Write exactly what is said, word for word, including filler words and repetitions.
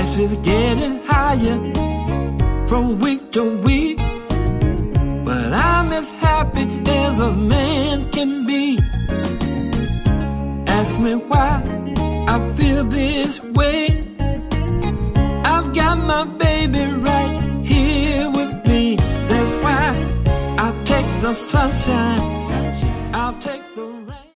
Prices getting higher from week to week, but I'm as happy as a man can be. Ask me why I feel this way. I've got my baby right here with me. That's why I take the sunshine